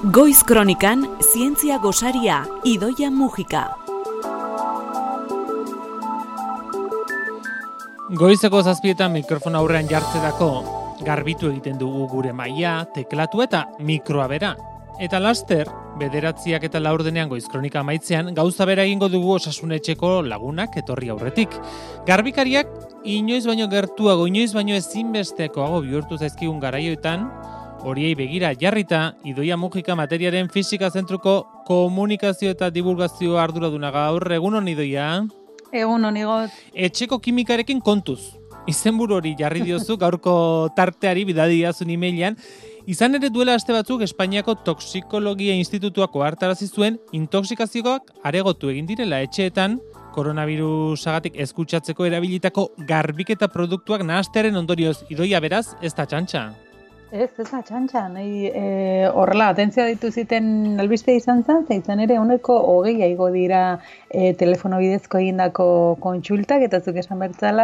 Goiz Kronikan, zientzia gosaria, Idoia Mujika. Goizeko 7 mikrofon aurrean jartzerako garbitu egiten dugu gure maila, teklatu eta mikroa bera. Eta laster, 9 eta 4 Goiz Kronika amaitzean, gauza bera egingo dugu osasunetxeko lagunak etorri aurretik. Garbikariak inoiz baino gertuago, inoiz baino ezinbestekoago bihurtu zaizkigun garaioetan, horiei begira jarrita, Idoia Mujika materiaren fisika zentruko komunikazio eta divulgazio arduraduna gaur. Egunon, Idoia? Egunon, Igot. Etxeko kimikarekin kontuz. Izenburu hori jarri diozu gaurko tarteari bidali didazun emailean. Izan ere duela aste batzuk Espainiako Toxikologia Institutuak ohartarazi zuen intoxikazioak aregotu egin direla etxeetan koronavirusagatik eskutsatzeko erabilitako garbiketa produktuak nahastearen ondorioz. Idoia, beraz, ez da txantxa. Ez da txantxa, horrela, atentzioa ditu ziten albiste izan zen, izan ere 20% igo dira telefono bidezko egindako kontsultak, eta zuk esan bertzala,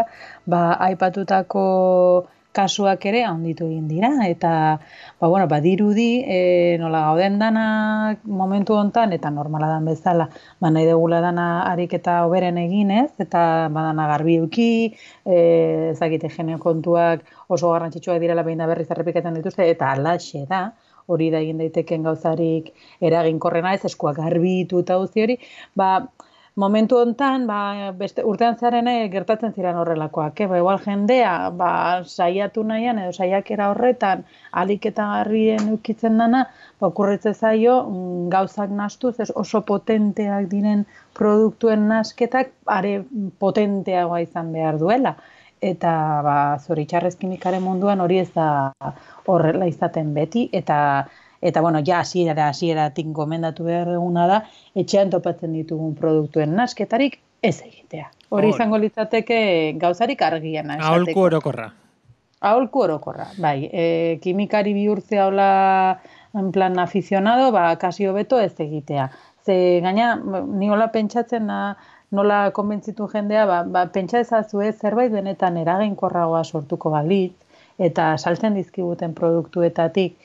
aipatutako kasuak ere handitu egin dira, eta dirudi nola gauden dana momentu hontan, eta normala dan bezala, nahi degula dana ariketa hoberen eginez, eta dana garbi eduki, ezagite genio kontuak oso garrantzitsuak direla behin da berriz errepikatzen dituzte, eta alaxe da, hori da egin daiteken gauzarik eraginkorrena ez, eskuak garbitu eta guzti hori, momentu hontan, urtean zearen gertatzen ziren horrelakoak. Igual jendea, saiatu nahian edo saiakera horretan, alik eta garrien ukitzen dana, okurritzen zaio, gauzak nahastuz, oso potenteak diren produktuen nahasketak, are potenteagoa izan behar duela. Eta, zoritxarrez kimikaren munduan hori ez da horrela izaten beti, eta hasieratik gomendatu behar duguna da, etxean topatzen ditugun produktuen nasketarik ez egitea. Hori izango litzateke gauzarik argiena. Aholku orokorra. Aholku orokorra, bai. Kimikari bihurtzea hola en plan aficionado, kasi hobeto ez egitea. Ze gaina, ni hola pentsatzen nola konbentzitu jendea, pentsa ezazue zerbait benetan eraginkorragoa sortuko balitz, eta saltzen dizkiguten produktuetatik,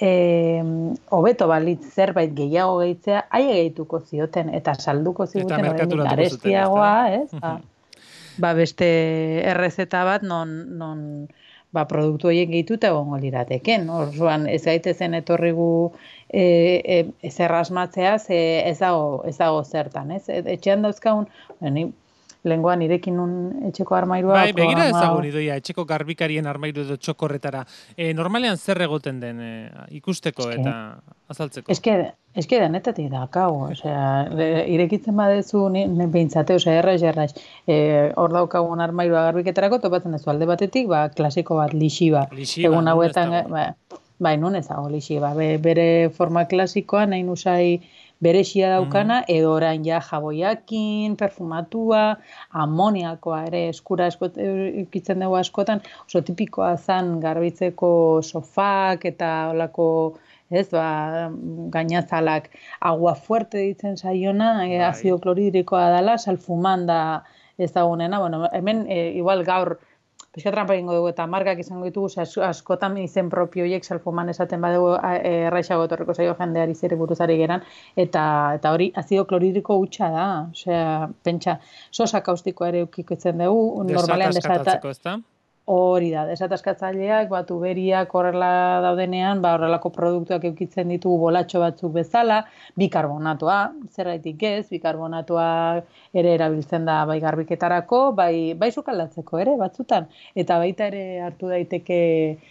hobeto balitz zerbait gehiago gehitzea, aie gehituko zioten, eta salduko zioten horrendik garestiagoa, ez? Beste errezeta bat non produktu horiek gehituta egongo lirateken. Orduan, ez gaitezen etorrigu ezer asmatzea, ez dago zertan, ez? Etxean dauzkagun, lehengoan irekin nun etxeko armairua. Begira ezagun, Idoia, etxeko garbikarien armairu edo txokorretara. Normalean zer egoten den ikusteko eta azaltzeko? Eske denetatik dakau, irekitzen badezu behintzate, erraz. Hor daukagun armairua garbiketarako, topatzen dezu alde batetik, klasiko bat, lixiba. Lixiba, nun ez dago. Nun ez dago lixiba. Bere forma klasikoa, nahi nusai berexia daukana, edo orain jaboiakin, perfumatua, amoniakoa ere eskura ikitzen dugu askotan, oso tipikoa zan garbitzeko sofak eta olako, gainazalak agua fuerte ditzen zaiona, azido kloridrikoa dela, salfuman da ezagunena. Hemen igual gaur pixka trampa egingo dugu eta markak izango ditugu, askotan izen propio horiek salfuman esaten badugu erraisago etorriko zaio jendeari zere buruzari geran, eta hori azido kloridriko hutsa da, pentsa, sosa kaustikoa ere ukikotzen dugu, normalean desataskatatzeko, ez da? Hori da, desataskatzaileak, uberiak horrela daudenean, horrelako produktuak eukitzen ditugu bolatxo batzuk bezala, bikarbonatoa, zerraitik ez, bikarbonatoa ere erabiltzen da bai garbiketarako, bai sukaldatzeko ere batzutan, eta baita ere hartu daiteke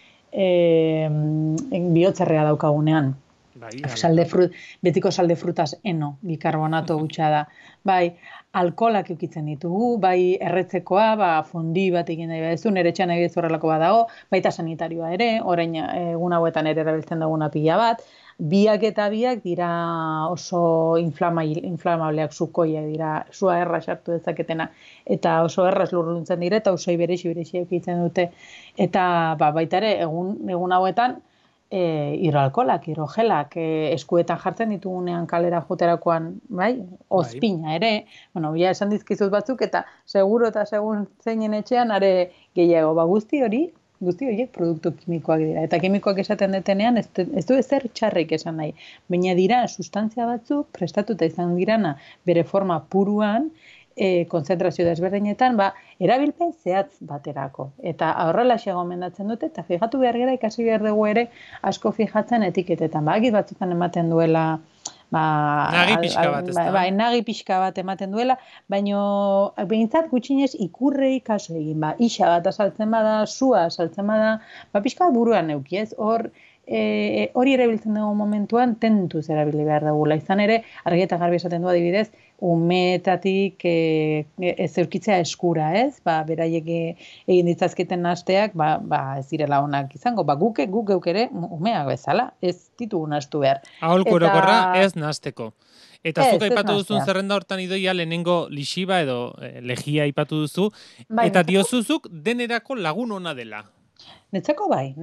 bihotzerrea daukagunean. Betiko salde frutas bikarbonato gutxa da. Bai, alkoholak eukitzen ditugu, bai erretzekoa, fondi bat egin nahi badezu, nire etxean nahi bezu horrelako bat dago, baita sanitarioa ere, orain egun hauetan ere erabiltzen duguna pila bat, biak dira oso inflamableak, sukoiak dira, sua erra sartu dezaketena, eta oso erraz lurruntzen dira, eta osoi berexi eukitzen dute, eta baita ere egun hauetan, hidroalkolak, hidrogelak, eskuetan jartzen ditugunean kalera joterakoan, ozpina ere, bila esan dizkizut batzuk, eta seguro eta segun zeinen etxean, are gehiago, guzti hori, guzti horiek produktu kimikoak dira. Eta kimikoak esaten detenean ez du ezer txarrik esan nahi. Baina dira sustantzia batzuk prestatuta izan dirana bere forma puruan, konzentrazio desberdinetan, erabilpen zehatz baterako. Eta horrelaxe gomendatzen dute, eta fijatu behar gara, ikasi behar dugu ere, asko fijatzen etiketetan. Agit batzutan ematen duela, nagi pixka bat, ez da? Nagi pixka bat ematen duela, baina behintzat gutxinez ikurrei kaso egin, isa bat asaltzen bada, sua asaltzen bada, pixka buruan neuki, ez? Hori erabiltzen dugu momentuan tentuz erabili behar dugula. Izan ere, argi eta garbi esaten du adibidez, umetatik ez aurkitzea eskura, ez? Beraiek egin ditzazketen nahasteak, ez direla onak izango. Guk geuk ere umeak bezala, ez ditugu nahastu behar. Aholku orokorra ez nahasteko. Eta zuk aipatu duzun zerrenda hortan Idoia lehenengo lixiba edo lehia aipatu duzu, eta diozuzuk denerako lagun ona dela. Netzako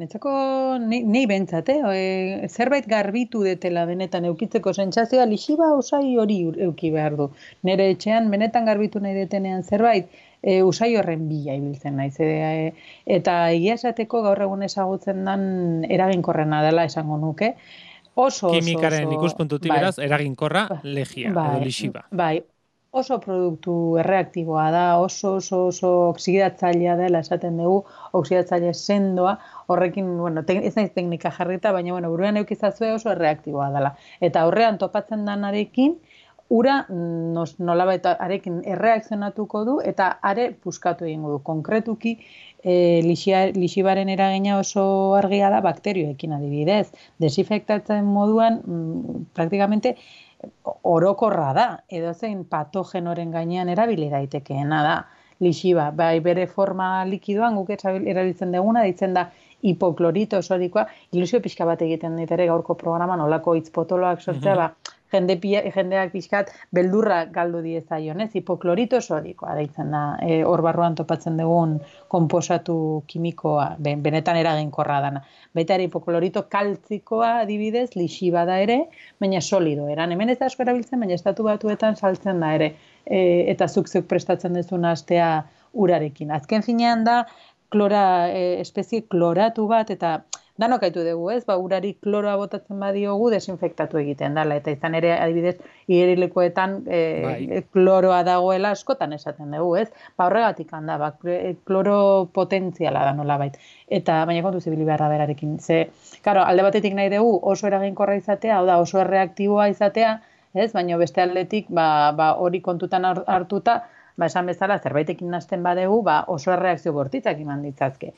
nei bentsat, zerbait garbitu detela benetan eukitzeko sentsazioa lixiba usai hori euki behar du. Nere etxean benetan garbitu nahi detenean zerbait, usai horren bila ibiltzen naiz. Eta egia esateko gaur egun ezagutzen dan eraginkorrena dela esango nuke. Kimikaren ikuspuntutik beraz, eraginkorra lehia edo lixiba. Oso produktu erreaktiboa da, oso oksidatzailea dela esaten dugu, oksidatzaile sendoa, horrekin, ez naiz teknika jarrita, baina buruan eukizazue oso erreaktiboa dela. Eta horrean topatzen danarekin, ura nolabait arekin erreakzionatuko du eta are puskatu egingo du. Konkretuki, lixibaren eragina oso argia da bakterioekin adibidez. Desinfektatzen moduan, praktikamente, orokorra da, edozein patogenoren gainean erabili daitekeena da. Lixiba, bere forma likidoan guk erabiltzen duguna, ditzen da hipoklorito sorikoa, ilusio pixka bat egiten dit ere gaurko programan olako hitz potoloak sortzea, jendeak pixkat beldurra galdu diezaion, ez? Hipoklorito sorikoa deitzen da, hor barruan topatzen dugun konposatu kimikoa, benetan eraginkorra dana. Baita ere hipoklorito kaltzikoa adibidez, lixiba da ere, baina solido eran. Hemen ez da asko erabiltzen, baina Estatu Batuetan saltzen da ere, eta zuk prestatzen duzun astea urarekin. Azken finean da, espezie kloratu bat, eta danok aitu dugu, ez? Urari kloroa botatzen badiogu desinfektatu egiten dela, eta izan ere adibidez igerilekoetan kloroa dagoela askotan esaten dugu, ez? Horregatik handa, kloro potentziala da nolabait. Eta baina kontu zibili beharra berarekin. Alde batetik nahi dugu oso eraginkorra izatea, hau da oso erreaktiboa izatea, ez? Baina beste aldetik hori kontutan hartuta, esan bezala zerbaitekin nahasten badegu, oso erreakzio bortitzak eman ditzazke.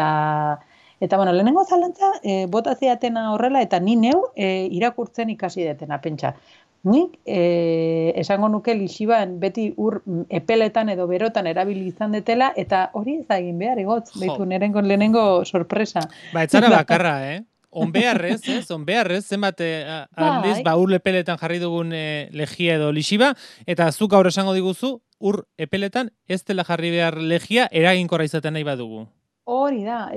Eta lehenengo zalantza, bota ziatena horrela, eta ni neu irakurtzen ikasi detena, pentsa. Nik esango nuke lixiban beti epeletan edo berotan erabili izan detela, eta hori ez da egin behar, egotz, behitu lehenengo sorpresa. Ez zara bakarra, Onbeharrez, zenbat aldiz, ur epeletan jarri dugun lehia edo lixiba, eta zuk gaur esango diguzu, ur epeletan ez dela jarri behar lehia eraginkorra izaten nahi badugu. Hori da,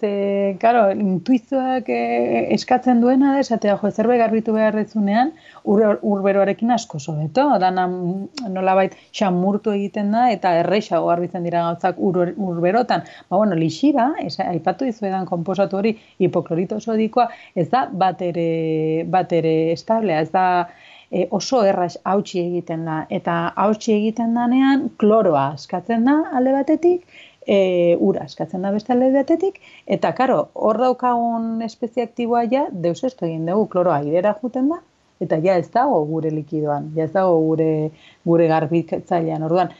intuizioak eskatzen duena da, esatea, zerbait garbitu beharrezunean, urberoarekin asko sobeto, dana nolabait xamurtu egiten da, eta erreixago garbitzen dira gauzak urberotan. Lixiba, aipatu dizuedan konposatu hori, hipoklorito sodikoa, ez da bat ere establea, ez da oso erraz hautsi egiten da, eta hautsi egiten danean, kloroa askatzen da alde batetik, ura askatzen da beste alde batetik, eta hor daukagun espezie aktiboa deus esto egin dugu, kloroa airera juten da, eta ez dago gure likidoan, ez dago gure garbitzailean. Orduan,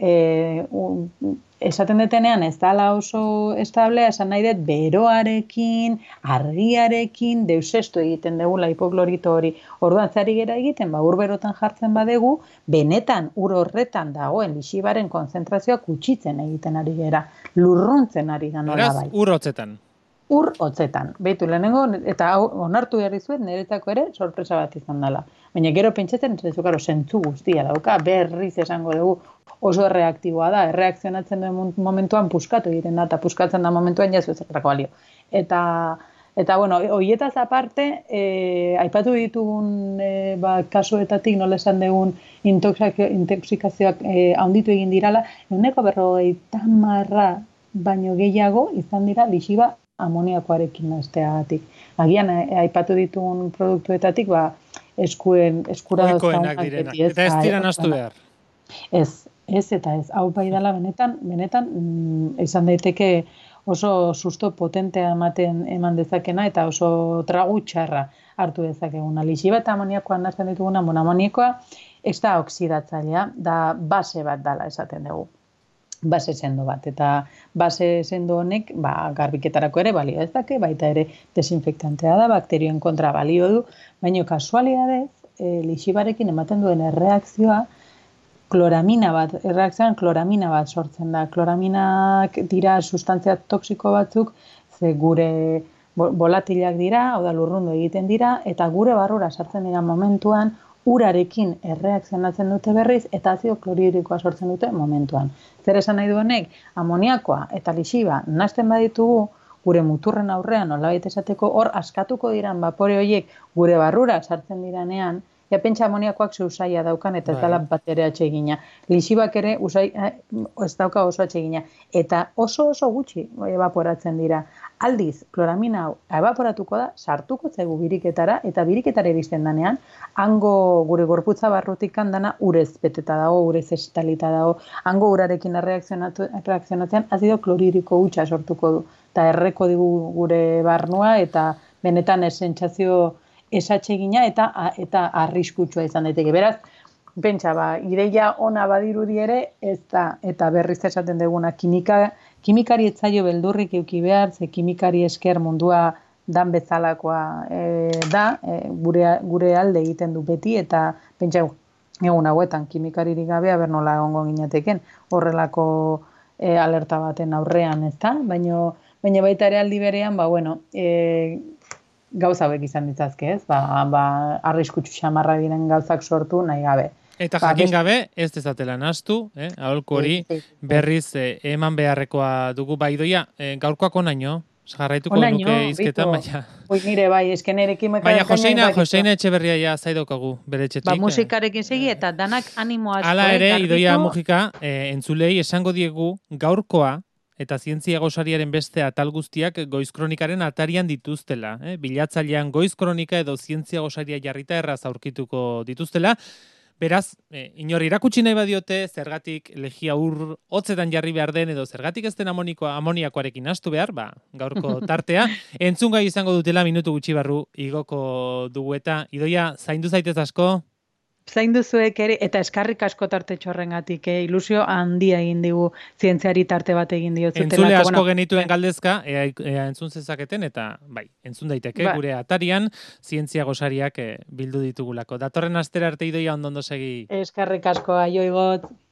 esaten detenean ez dala oso establea, esan nahi dut beroarekin, argiarekin, deus esto egiten dugula hipoklorito hori. Orduan, zari gera egiten, urberotan jartzen badegu, benetan ur horretan dagoen lixibaren konzentrazioa kutsitzen egiten ari gera, lurruntzen ari da nola bai. Ur hotzetan. Ur hotzetan. Beitu lehenengo, eta onartu behar dizuet, niretzako ere sorpresa bat izan dela. Baina gero pentsatzen, zentzu guztia dauka, berriz esango dugu, oso erreaktiboa da, erreakzionatzen duen momentuan puskatu egiten da, eta puskatzen da momentuan jazu ezerrako balio. Eta horietaz aparte, aipatu ditugun kasuetatik, nola esan dugun intoxikazioak handitu egin dirala, 50% baino gehiago izan dira lixiba amoniakoarekin nahasteagatik. Agian aipatu ditugun produktuetatik eskura ohikoenak direnak. Eta ez dira nahastu behar. Ez eta ez. Hau bai dela benetan izan daiteke oso susto potentea eman dezakena eta oso tragu txarra hartu dezakeguna. Lixiba eta amoniakoa nahasten dituguna, amoniakoa ez da oksidatzailea, da base bat dala esaten dugu. Base sendo bat, eta base sendo honek garbiketarako ere balio dezake, baita ere desinfektantea da, bakterioen kontra balio du, baina kasualidadez, lixibarekin ematen duen erreakzioan kloramina bat sortzen da. Kloraminak dira sustantzia toksiko batzuk, ze gure volatilak dira, hau da lurrundu egiten dira, eta gure barrura sartzen dira momentuan, urarekin erreakzionatzen dute berriz, eta azido klorhidrikoa sortzen dute momentuan. Zer esan nahi du honek, amoniakoa eta lixiba nahasten baditugu, gure muturren aurrean, nolabait esateko, hor askatuko diran bapore horiek gure barrura sartzen diranean, ja pentsa amoniakoak usaia daukan eta ez dela bat ere atsegina. Lixibak ere ez dauka oso atsegina. Eta oso gutxi evaporatzen dira. Aldiz, kloramina hau evaporatuko da, sartuko zaigu biriketara, eta biriketara iristen danean, hango gure gorputza barrutik dana urez beteta dago, urez estalita dago, hango urarekin erreakzionatzean azido klorhidriko hutsa sortuko du. Eta erreko digu gure barnua, eta benetan esentzazio esatsegina eta arriskutsua izan daiteke. Beraz, pentsa, ideia ona badirudi ere, ez da, eta berriz esaten duguna, kimikari etzaio beldurrik euki behar, ze kimikari esker mundua dan bezalakoa gure alde egiten du beti, eta pentsa, egun hauetan kimikaririk gabe, aber nola egongo ginateken, horrelako alerta baten aurrean, ez da? Baina baita ere aldi berean, gauza hauek izan ditzazke, ez? Arriskutsu xamarra diren gauzak sortu nahi gabe. Eta jakin gabe, ez dezatela nahastu, aholku hori berriz eman beharrekoa dugu Idoia, gaurkoak onaino, jarraituko nuke hizketa, baina... Nire esken erekin... Baina Joseina Etxeberria ja zaidokagu bere etxetik. Musikarekin segi eta danak animo asko. Hala ere, Idoia Mujika, entzulei esango diegu gaurkoa, eta zientzia gosariaren beste atal guztiak Goiz Kronikaren atarian dituztela. Bilatzailean Goiz Kronika edo zientzia gosaria jarrita erraz aurkituko dituztela. Beraz, inor irakutsi nahi badiote, zergatik legia hotzetan jarri behar den, edo zergatik ez den amoniakoarekin hastu behar, gaurko tartea. Entzungai izango dutela minutu gutxi barru igoko dugu eta. Idoia, zaindu zaitez asko? Zaindu zuek ere, eta eskarrik asko tarte txorrengatik, ilusio handia egin digu zientziari tarte bat egin diozutelako. Entzule asko genituen galdezka, ea entzun zezaketen, eta entzun daiteke gure atarian, zientzia gosariak bildu ditugulako. Datorren astera arte Idoia ondo segi. Eskarrik asko, aio igot.